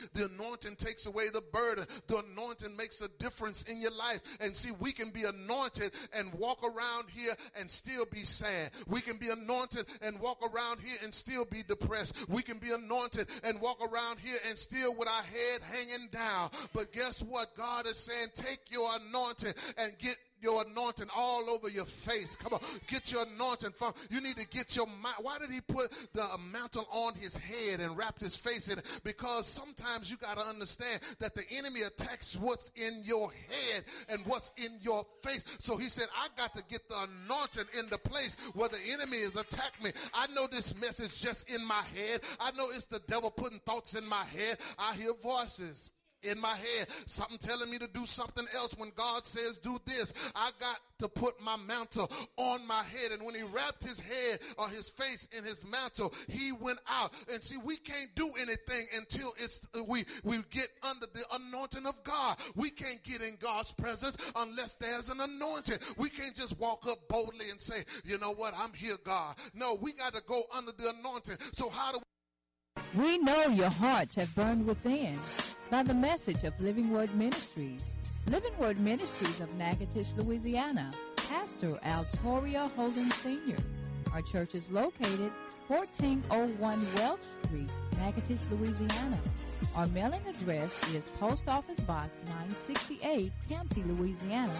The anointing takes away the burden. The anointing makes a difference in your life. And see, we can be anointed and walk around here and still be sad. We can be anointed and walk around here and still be depressed. We can be anointed and walk around here and still with our head hanging down. But guess what? God is saying, take your anointing and get your anointing all over your face. Come on, get your anointing from. You need to get your mind. Why did he put the mantle on his head and wrapped his face in it? Because sometimes you got to understand that the enemy attacks what's in your head and what's in your face. So he said, I got to get the anointing in the place where the enemy is attacking me. I know this message just in my head. I know it's the devil putting thoughts in my head. I hear voices in my head, something telling me to do something else when God says do this. I got to put my mantle on my head. And when he wrapped his head or his face in his mantle, he went out. And see, we can't do anything until we get under the anointing of God. We can't get in God's presence unless there's an anointing. We can't just walk up boldly and say, you know what, I'm here, God. No, we got to go under the anointing. So how do we know your hearts have burned within by the message of Living Word Ministries. Living Word Ministries of Natchitoches, Louisiana. Pastor Altoria Holden Sr. Our church is located 1401 Welch Street, Natchitoches, Louisiana. Our mailing address is Post Office Box 968, Campty, Louisiana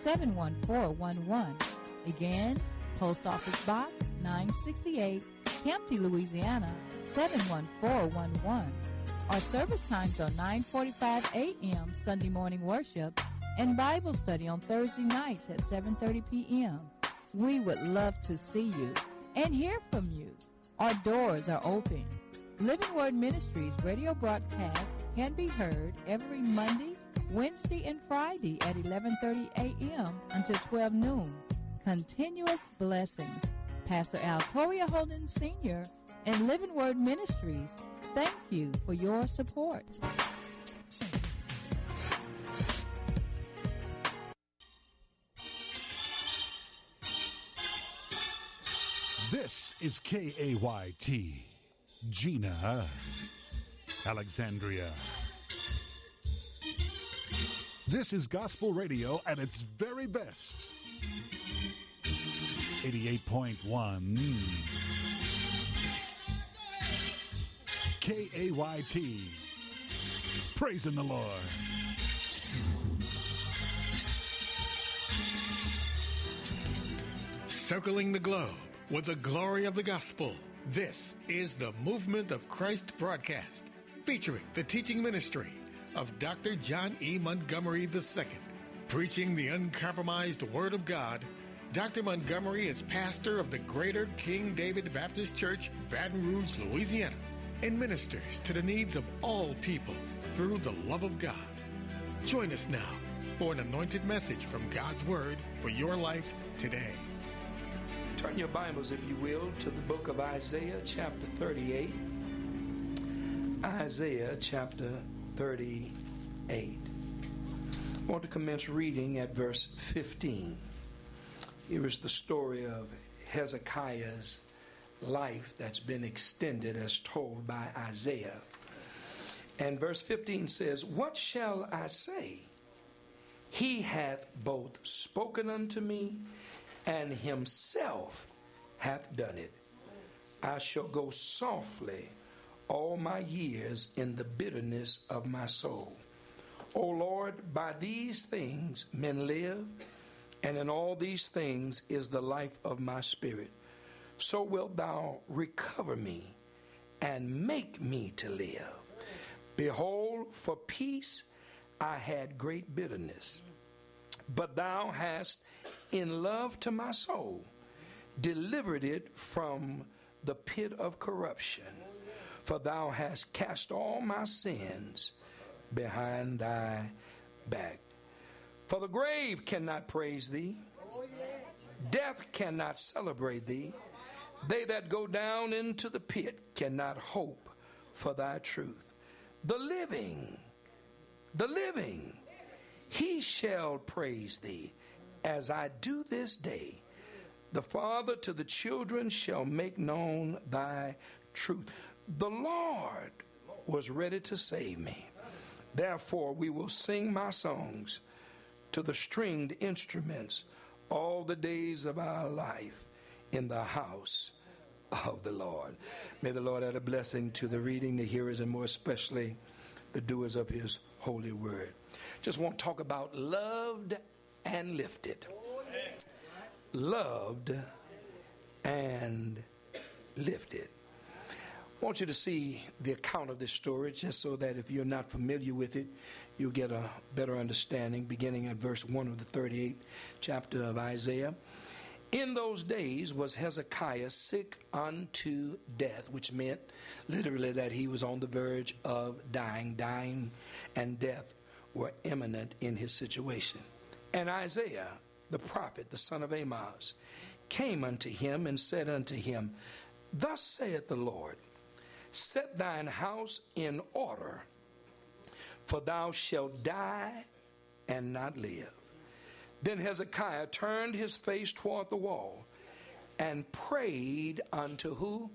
71411. Again, Post Office Box 968, Campty, Louisiana 71411. Our service times are 9:45 a.m. Sunday morning worship and Bible study on Thursday nights at 7:30 p.m. We would love to see you and hear from you. Our doors are open. Living Word Ministries radio broadcast can be heard every Monday, Wednesday, and Friday at 11:30 a.m. until 12 noon. Continuous blessings. Pastor Altoria Holden Sr. and Living Word Ministries, thank you for your support. This is KAYT, Gina, Alexandria. This is gospel radio at its very best. 88.1 KAYT. Praising the Lord. Circling the globe with the glory of the gospel. This is the Movement of Christ broadcast, featuring the teaching ministry of Dr. John E. Montgomery II. Preaching the uncompromised Word of God, Dr. Montgomery is pastor of the Greater King David Baptist Church, Baton Rouge, Louisiana, and ministers to the needs of all people through the love of God. Join us now for an anointed message from God's Word for your life today. Turn your Bibles, if you will, to the book of Isaiah, chapter 38. Isaiah, chapter 38. I want to commence reading at verse 15. Here is the story of Hezekiah's life that's been extended as told by Isaiah. And verse 15 says, "What shall I say? He hath both spoken unto me, and himself hath done it. I shall go softly all my years in the bitterness of my soul. O Lord, by these things men live, and in all these things is the life of my spirit. So wilt thou recover me and make me to live. Behold, for peace I had great bitterness, but thou hast in love to my soul delivered it from the pit of corruption. For thou hast cast all my sins behind thy back. For the grave cannot praise thee, death cannot celebrate thee. They that go down into the pit cannot hope for thy truth. The living, he shall praise thee, as I do this day. The Father to the children shall make known thy truth. The Lord was ready to save me. Therefore, we will sing my songs to the stringed instruments all the days of our life in the house of the Lord. May the Lord add a blessing to the reading, the hearers, and more especially the doers of his holy word. Just want to talk about loved and lifted. Loved and lifted. I want you to see the account of this story just so that if you're not familiar with it, you'll get a better understanding, beginning at verse 1 of the 38th chapter of Isaiah. In those days was Hezekiah sick unto death, which meant literally that he was on the verge of dying. Dying and death were imminent in his situation. And Isaiah, the prophet, the son of Amoz, came unto him and said unto him, Thus saith the Lord, set thine house in order, for thou shalt die and not live. Then Hezekiah turned his face toward the wall and prayed unto who?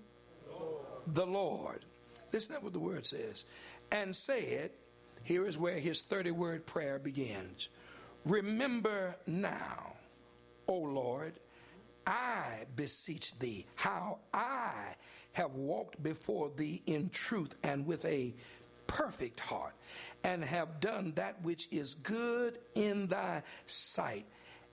The Lord. Listen to what the word says. And said, here is where his 30-word prayer begins. Remember now, O Lord, I beseech thee, how I have walked before thee in truth and with a perfect heart, and have done that which is good in thy sight.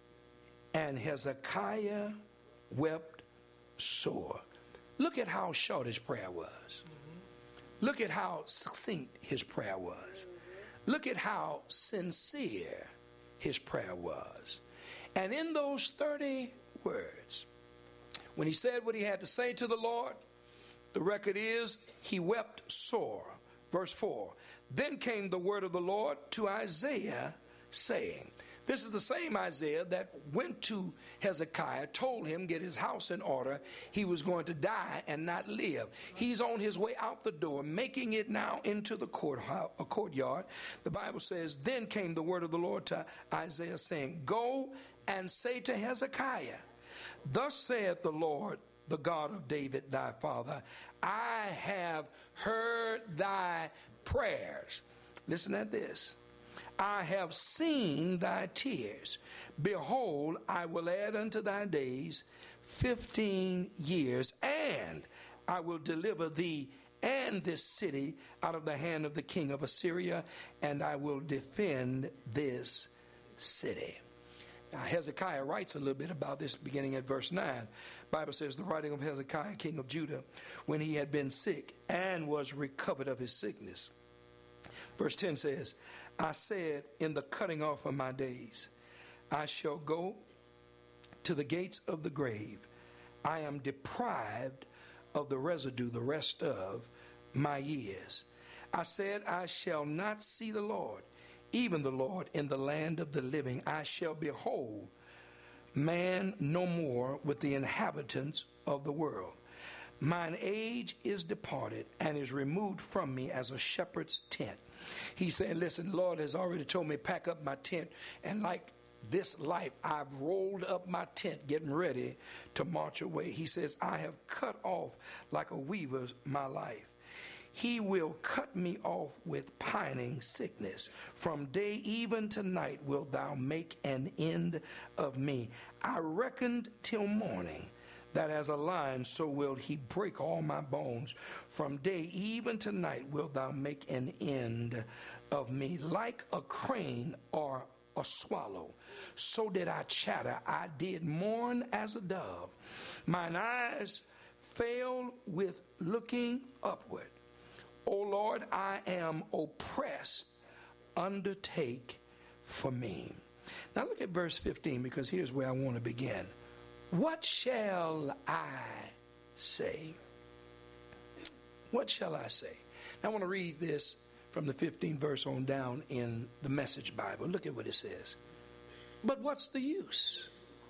And Hezekiah wept sore. Look at how short his prayer was. Look at how succinct his prayer was. Look at how sincere his prayer was. And in those 30 words, when he said what he had to say to the Lord, the record is he wept sore. Verse 4, then came the word of the Lord to Isaiah, saying, this is the same Isaiah that went to Hezekiah, told him get his house in order. He was going to die and not live. He's on his way out the door, making it now into the courtyard. The Bible says, then came the word of the Lord to Isaiah, saying, go and say to Hezekiah, thus saith the Lord, the God of David thy father, I have heard thy prayers. Listen at this. I have seen thy tears. Behold, I will add unto thy days 15 years, and I will deliver thee and this city out of the hand of the king of Assyria, and I will defend this city. Now, Hezekiah writes a little bit about this beginning at verse 9. The Bible says, the writing of Hezekiah, king of Judah, when he had been sick and was recovered of his sickness. Verse 10 says, I said, in the cutting off of my days, I shall go to the gates of the grave. I am deprived of the residue, the rest of my years. I said, I shall not see the Lord, even the Lord in the land of the living. I shall behold man no more with the inhabitants of the world. Mine age is departed and is removed from me as a shepherd's tent. He said, listen, the Lord has already told me pack up my tent, and like this life, I've rolled up my tent, getting ready to march away. He says, I have cut off like a weaver my life. He will cut me off with pining sickness. From day even to night wilt thou make an end of me. I reckoned till morning, that as a lion so will he break all my bones. From day even to night wilt thou make an end of me. Like a crane or a swallow, so did I chatter. I did mourn as a dove. Mine eyes failed with looking upward. O Lord, I am oppressed. Undertake for me. Now look at verse 15, because here's where I want to begin. What shall I say? What shall I say? Now I want to read this from the 15th verse on down in the Message Bible. Look at what it says. But what's the use?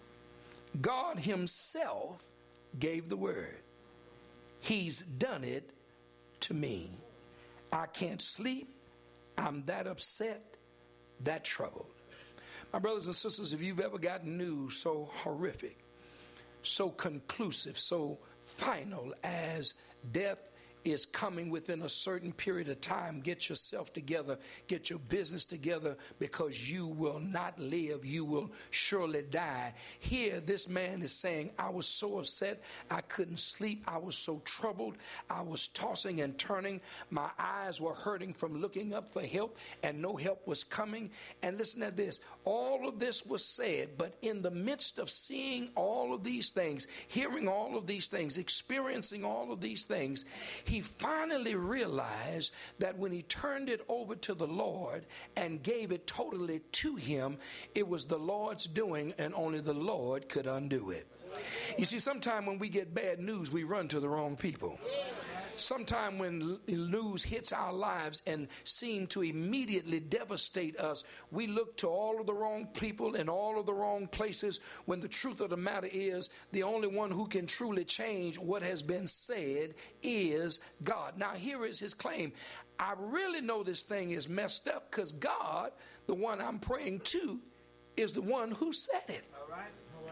God himself gave the word. He's done it to me. I can't sleep. I'm that upset, that troubled. My brothers and sisters, if you've ever gotten news so horrific, so conclusive, so final as death is coming within a certain period of time. Get yourself together, get your business together, because you will not live, you will surely die. Here this man is saying, I was so upset, I couldn't sleep, I was so troubled, I was tossing and turning, my eyes were hurting from looking up for help, and no help was coming. And listen to this, all of this was said, but in the midst of seeing all of these things, hearing all of these things, experiencing all of these things, he finally realized that when he turned it over to the Lord and gave it totally to him, it was the Lord's doing, and only the Lord could undo it. You see, sometimes when we get bad news, we run to the wrong people. Sometime when news hits our lives and seem to immediately devastate us, we look to all of the wrong people and all of the wrong places, when the truth of the matter is the only one who can truly change what has been said is God. Now here is his claim. I really know this thing is messed up because God, the one I'm praying to, is the one who said it. All right.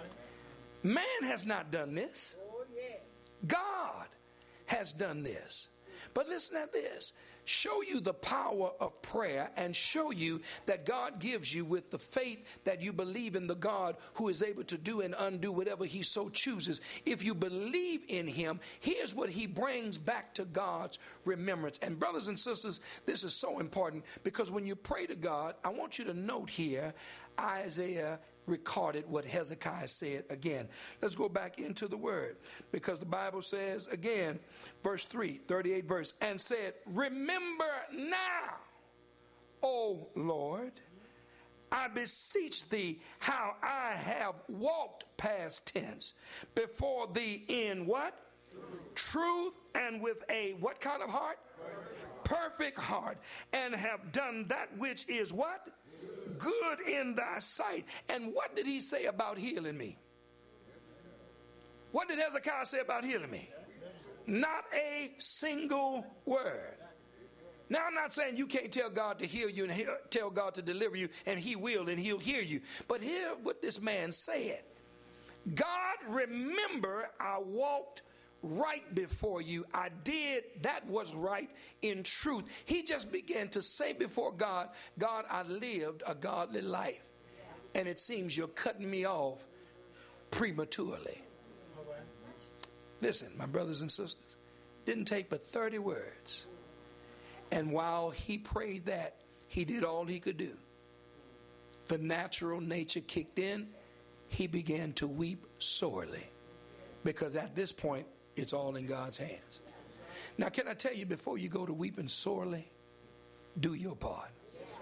Man has not done this. Oh, yes. God has done this. But listen at this. Show you the power of prayer and show you that God gives you with the faith that you believe in the God who is able to do and undo whatever he so chooses. If you believe in him, here's what he brings back to God's remembrance. And brothers and sisters, this is so important, because when you pray to God, I want you to note here, Isaiah recorded what Hezekiah said again. Let's go back into the word, because the Bible says again, verse 3, 38 verse, and said, remember now, O Lord, I beseech thee, how I have walked, past tense, before thee in what? Truth, and with a what kind of heart? Perfect heart, and have done that which is what? Good in thy sight. And what did he say about healing me? What did Hezekiah say about healing me? Not a single word. Now, I'm not saying you can't tell God to heal you and tell God to deliver you, and he will, and he'll hear you. But hear what this man said. God, remember, I walked right before you. I did that was right in truth. He just began to say before God, God, I lived a godly life, and it seems you're cutting me off prematurely. Listen, my brothers and sisters, didn't take but 30 words. And while he prayed that, he did all he could do. The natural nature kicked in. He began to weep sorely, because at this point, it's all in God's hands. Now, can I tell you, before you go to weeping sorely, do your part.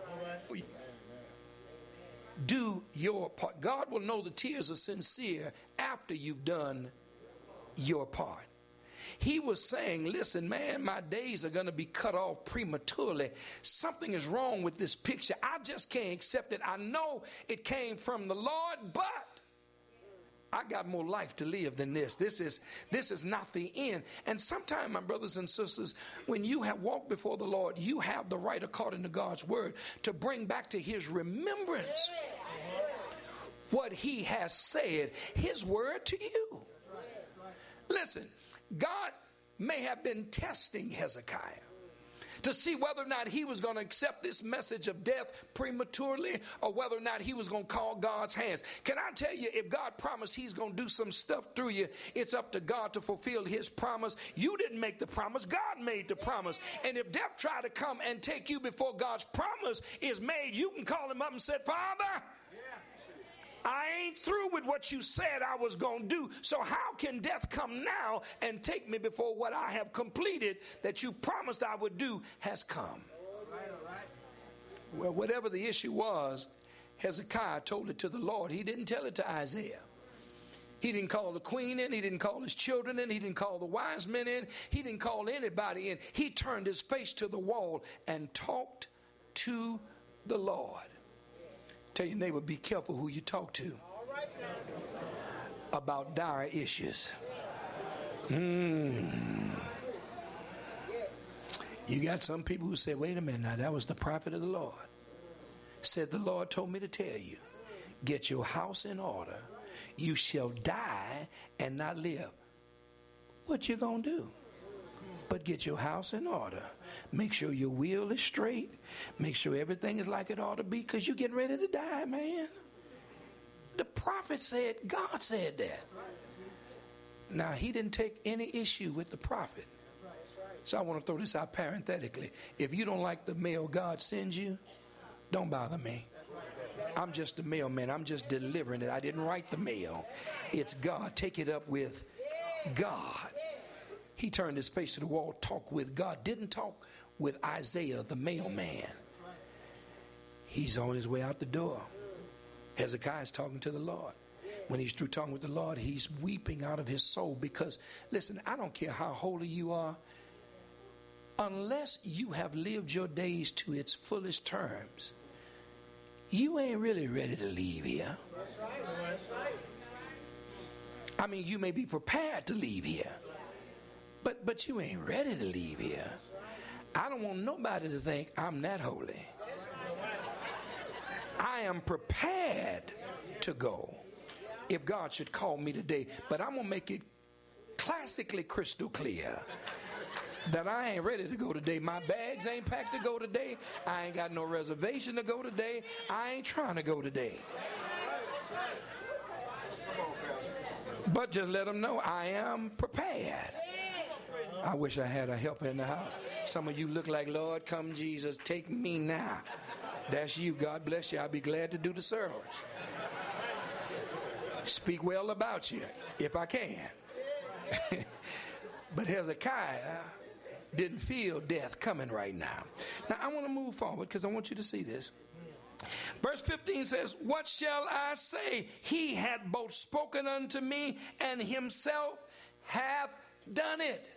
Do your part. God will know the tears are sincere after you've done your part. He was saying, listen, man, my days are going to be cut off prematurely. Something is wrong with this picture. I just can't accept it. I know it came from the Lord, but I got more life to live than this. This is not the end. And sometimes, my brothers and sisters, when you have walked before the Lord, you have the right, according to God's word, to bring back to his remembrance what he has said, his word to you. Listen, God may have been testing Hezekiah to see whether or not he was going to accept this message of death prematurely, or whether or not he was going to call God's hands. Can I tell you, if God promised he's going to do some stuff through you, it's up to God to fulfill his promise. You didn't make the promise. God made the promise. And if death tried to come and take you before God's promise is made, you can call him up and say, Father, I ain't through with what you said I was going to do. So how can death come now and take me before what I have completed that you promised I would do has come? All right. Well, whatever the issue was, Hezekiah told it to the Lord. He didn't tell it to Isaiah. He didn't call the queen in. He didn't call his children in. He didn't call the wise men in. He didn't call anybody in. He turned his face to the wall and talked to the Lord. Tell your neighbor, be careful who you talk to about dire issues. You got some people who say, wait a minute now, that was the prophet of the Lord. Said the Lord told me to tell you, get your house in order. You shall die and not live. What you gonna do? But get your house in order. Make sure your will is straight. Make sure everything is like it ought to be, because you're getting ready to die, man. The prophet said, God said that. Now, he didn't take any issue with the prophet. So I want to throw this out parenthetically. If you don't like the mail God sends you, don't bother me. I'm just the mailman. I'm just delivering it. I didn't write the mail. It's God. Take it up with God. He turned his face to the wall, talked with God. Didn't talk with Isaiah, the mailman. He's on his way out the door. Hezekiah's talking to the Lord. When he's through talking with the Lord, he's weeping out of his soul because, listen, I don't care how holy you are. Unless you have lived your days to its fullest terms, you ain't really ready to leave here. I mean, you may be prepared to leave here, but you ain't ready to leave here. I don't want nobody to think I'm that holy. I am prepared to go if God should call me today, but I'm going to make it classically crystal clear that I ain't ready to go today. My bags ain't packed to go today. I ain't got no reservation to go today. I ain't trying to go today. But just let them know I am prepared. I wish I had a helper in the house. Some of you look like, Lord, come Jesus, take me now. That's you. God bless you. I'll be glad to do the service. Speak well about you if I can. But Hezekiah didn't feel death coming right now. Now I want to move forward because I want you to see this. Verse 15 says, what shall I say? He hath both spoken unto me, and himself hath done it.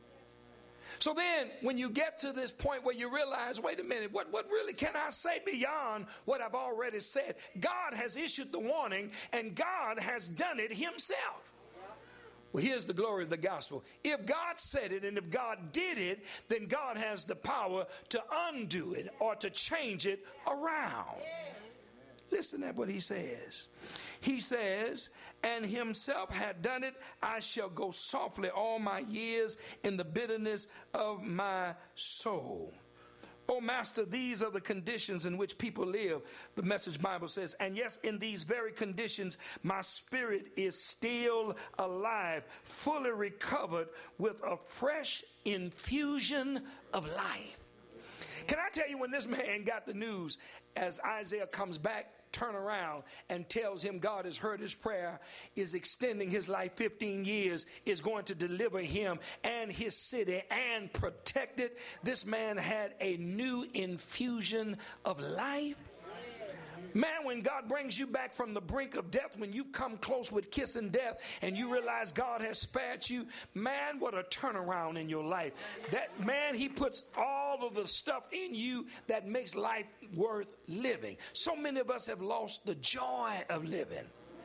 So then when you get to this point where you realize, wait a minute, what really can I say beyond what I've already said? God has issued the warning, and God has done it himself. Well, here's the glory of the gospel. If God said it and if God did it, then God has the power to undo it or to change it around. Listen at what he says. He says, and himself had done it. I shall go softly all my years in the bitterness of my soul. Oh, Master, these are the conditions in which people live. The Message Bible says, and yes, in these very conditions, my spirit is still alive, fully recovered with a fresh infusion of life. Can I tell you, when this man got the news, as Isaiah comes back, turn around and tells him God has heard his prayer, is extending his life 15 years, is going to deliver him and his city and protect it. This man had a new infusion of life. Man, when God brings you back from the brink of death, when you've come close with kissing death and you realize God has spared you, man, what a turnaround in your life. That man, he puts all of the stuff in you that makes life worth living. So many of us have lost the joy of living,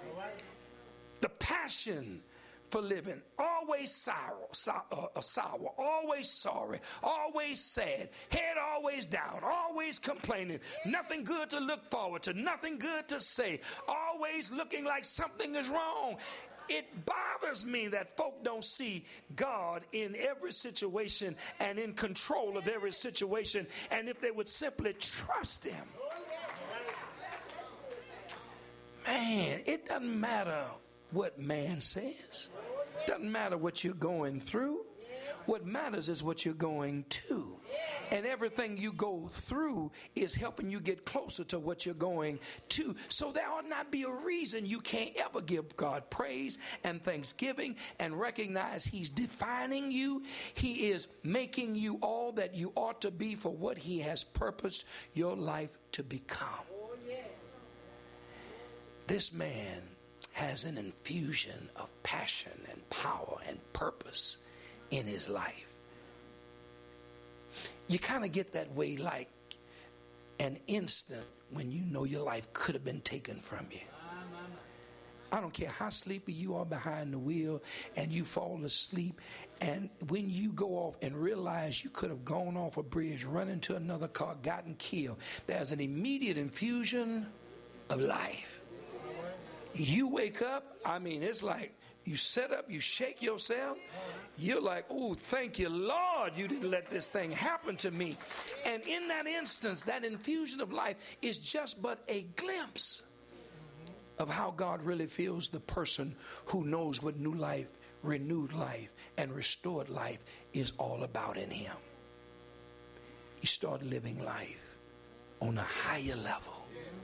the passion for living. Always sour, always sorry, always sad, head always down, always complaining, nothing good to look forward to, nothing good to say, always looking like something is wrong. It bothers me that folk don't see God in every situation and in control of every situation, and if they would simply trust him. Man, it doesn't matter what man says. Doesn't matter what you're going through. What matters is what you're going to. And everything you go through is helping you get closer to what you're going to. So there ought not be a reason you can't ever give God praise and thanksgiving and recognize he's defining you. He is making you all that you ought to be for what he has purposed your life to become. This man has an infusion of passion and power and purpose in his life. You kind of get that way like an instant when you know your life could have been taken from you. I don't care how sleepy you are behind the wheel and you fall asleep, and when you go off and realize you could have gone off a bridge, run into another car, gotten killed, there's an immediate infusion of life. You wake up, I mean, it's like You set up, you shake yourself. You're like, oh, thank you, Lord, you didn't let this thing happen to me. And in that instance, that infusion of life is just but a glimpse of how God really feels the person who knows what new life, renewed life, and restored life is all about in him. You start living life on a higher level.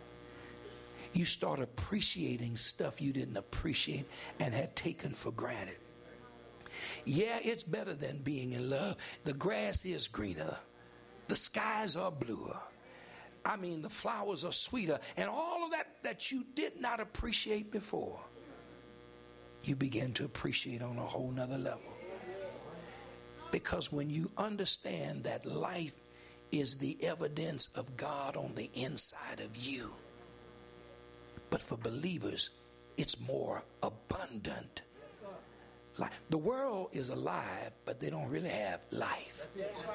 You start appreciating stuff you didn't appreciate and had taken for granted. Yeah, it's better than being in love. The grass is greener. The skies are bluer. I mean, the flowers are sweeter. And all of that you did not appreciate before, you begin to appreciate on a whole nother level. Because when you understand that life is the evidence of God on the inside of you, but for believers, it's more abundant. Like, the world is alive, but they don't really have life.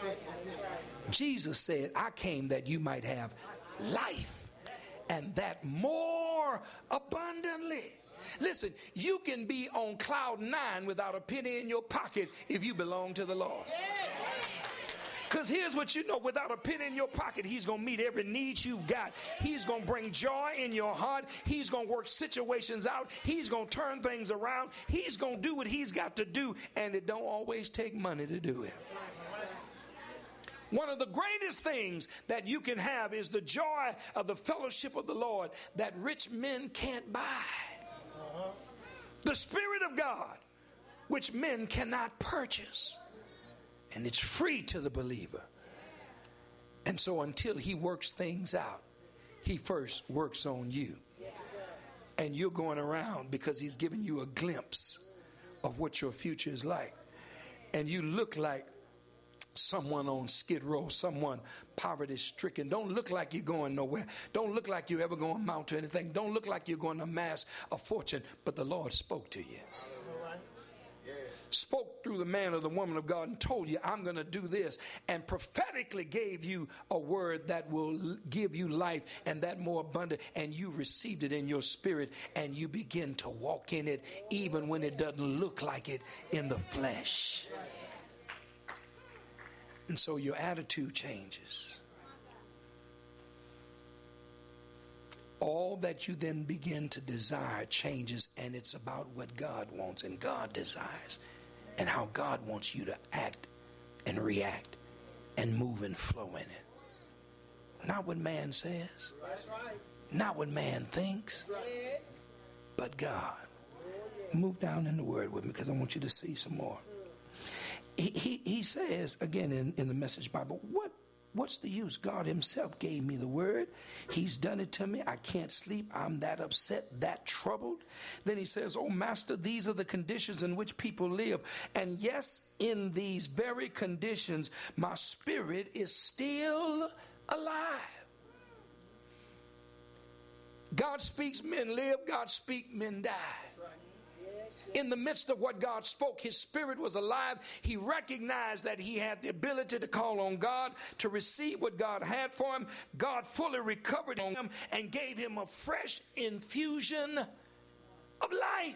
Jesus said, I came that you might have life, and that more abundantly. Listen, you can be on cloud 9 without a penny in your pocket if you belong to the Lord. Because here's what you know, without a penny in your pocket, he's going to meet every need you've got. He's going to bring joy in your heart. He's going to work situations out. He's going to turn things around. He's going to do what he's got to do, and it don't always take money to do it. One of the greatest things that you can have is the joy of the fellowship of the Lord that rich men can't buy. The Spirit of God, which men cannot purchase. And it's free to the believer. And so until he works things out, he first works on you. And you're going around because he's giving you a glimpse of what your future is like. And you look like someone on Skid Row, someone poverty-stricken. Don't look like you're going nowhere. Don't look like you're ever going to amount to anything. Don't look like you're going to amass a fortune. But the Lord spoke to you. Spoke through the man or the woman of God and told you, I'm going to do this, and prophetically gave you a word that will give you life and that more abundant, and you received it in your spirit and you begin to walk in it even when it doesn't look like it in the flesh. And so your attitude changes. All that you then begin to desire changes, and it's about what God wants and God desires. And how God wants you to act and react and move and flow in it. Not what man says. Not what man thinks. But God. Move down in the word with me because I want you to see some more. He says, again in the Message Bible, what's the use? God himself gave me the word. He's done it to me. I can't sleep. I'm that upset, that troubled. Then he says, oh, Master, these are the conditions in which people live. And yes, in these very conditions, my spirit is still alive. God speaks, men live. God speaks, men die. In the midst of what God spoke, his spirit was alive. He recognized that he had the ability to call on God, to receive what God had for him. God fully recovered him and gave him a fresh infusion of life.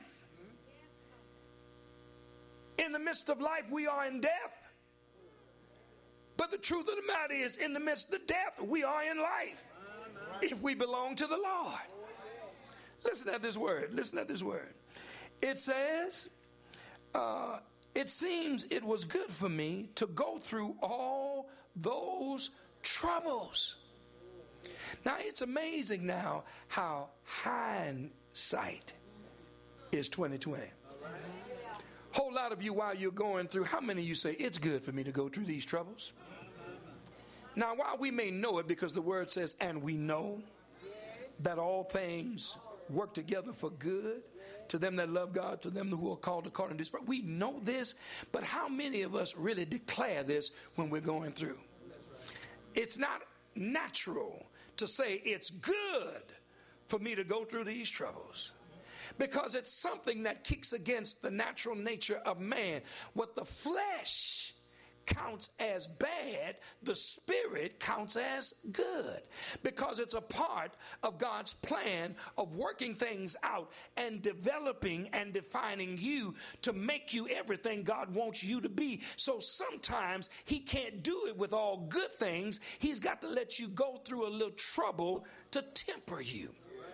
In the midst of life, we are in death. But the truth of the matter is, in the midst of death, we are in life. If we belong to the Lord. Listen at this word. Listen at this word. It says, it seems it was good for me to go through all those troubles. Now, it's amazing now how hindsight is 2020. Whole lot of you, while you're going through, how many of you say, it's good for me to go through these troubles? Now, while we may know it because the word says, and we know that all things work together for good to them that love God, to them who are called according to his purpose. We know this, but how many of us really declare this when we're going through? It's not natural to say it's good for me to go through these troubles, because it's something that kicks against the natural nature of man. What the flesh counts as bad, the spirit counts as good, because it's a part of God's plan of working things out and developing and defining you to make you everything God wants you to be. So sometimes he can't do it with all good things. He's got to let you go through a little trouble to temper you.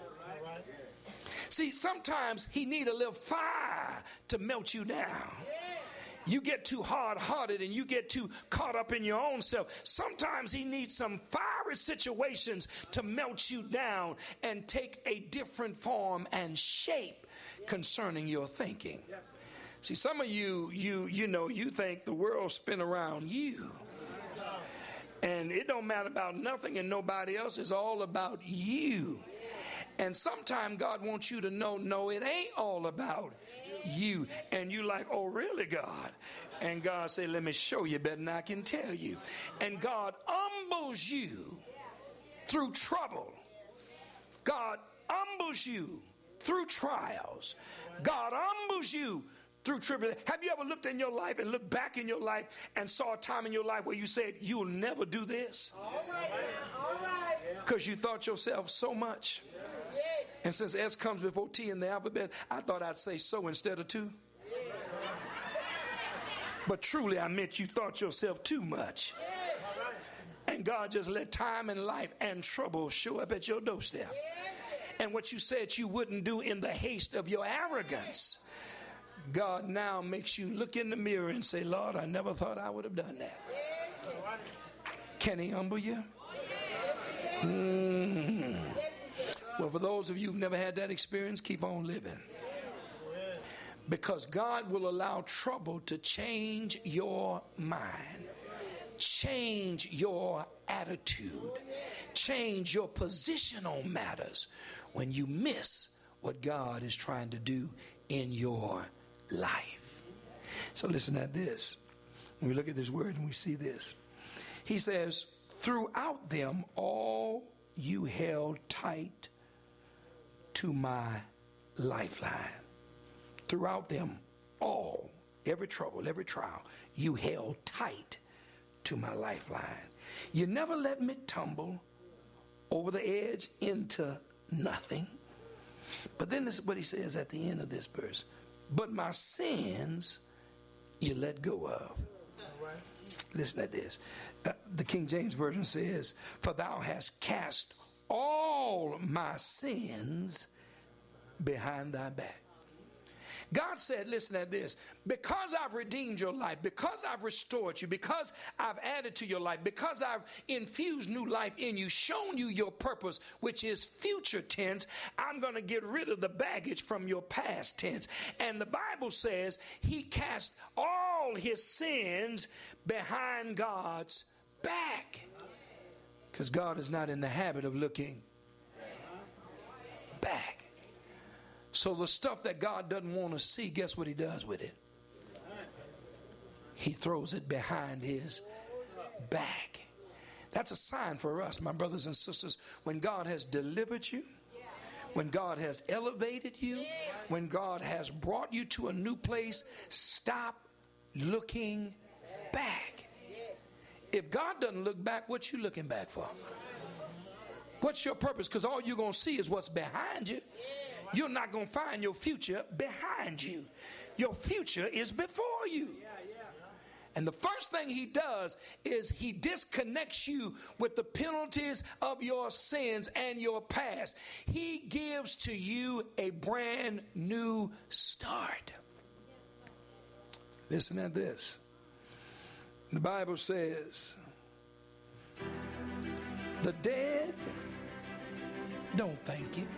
See, sometimes he need a little fire to melt you down. You get too hard-hearted and you get too caught up in your own self. Sometimes he needs some fiery situations to melt you down and take a different form and shape concerning your thinking. See, some of you think the world spin around you. And it don't matter about nothing and nobody else. It's all about you. And sometimes God wants you to know, no, it ain't all about you. And you like, oh, really, God? And God say, let me show you better than I can tell you. And God humbles you through trouble. God humbles you through trials. God humbles you through tribulation. Have you ever looked in your life and looked back in your life and saw a time in your life where you said, you'll never do this? All right. Because you thought yourself so much. And since S comes before T in the alphabet, I thought I'd say so instead of two. But truly, I meant you thought yourself too much. And God just let time and life and trouble show up at your doorstep. And what you said you wouldn't do in the haste of your arrogance, God now makes you look in the mirror and say, Lord, I never thought I would have done that. Can he humble you? Well, for those of you who've never had that experience, keep on living. Because God will allow trouble to change your mind, change your attitude, change your position on matters when you miss what God is trying to do in your life. So listen at this. When we look at this word and we see this, he says, throughout them all you held tight to my lifeline. Throughout them all, every trouble, every trial, you held tight to my lifeline. You never let me tumble over the edge into nothing. But then this is what he says at the end of this verse. But my sins you let go of. Listen to this. The King James Version says, for thou hast cast all my sins behind thy back. God said, listen at this, because I've redeemed your life, because I've restored you, because I've added to your life, because I've infused new life in you, shown you your purpose, which is future tense, I'm going to get rid of the baggage from your past tense. And the Bible says he cast all his sins behind God's back, because God is not in the habit of looking back. So the stuff that God doesn't want to see, guess what he does with it? He throws it behind his back. That's a sign for us, my brothers and sisters, when God has delivered you, when God has elevated you, when God has brought you to a new place, stop looking back. If God doesn't look back, what you looking back for? What's your purpose? Because all you're going to see is what's behind you. You're not going to find your future behind you. Your future is before you. And the first thing he does is he disconnects you with the penalties of your sins and your past. He gives to you a brand new start. Listen to this. The Bible says, the dead don't thank you.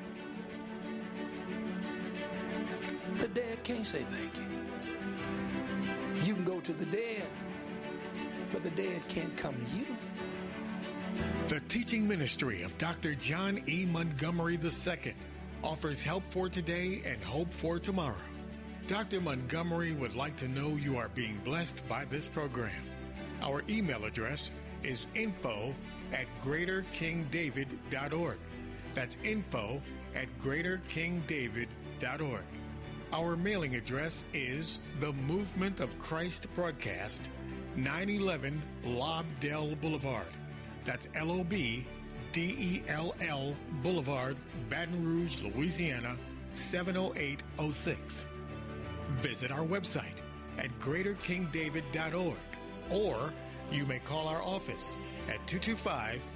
The dead can't say thank you. You can go to the dead, but the dead can't come to you. The teaching ministry of Dr. John E. Montgomery II offers help for today and hope for tomorrow. Dr. Montgomery would like to know you are being blessed by this program. Our email address is info@greaterkingdavid.org. That's info@greaterkingdavid.org. Our mailing address is The Movement of Christ Broadcast, 911 Lobdell Boulevard. That's Lobdell Boulevard, Baton Rouge, Louisiana, 70806. Visit our website at greaterkingdavid.org, or you may call our office at 225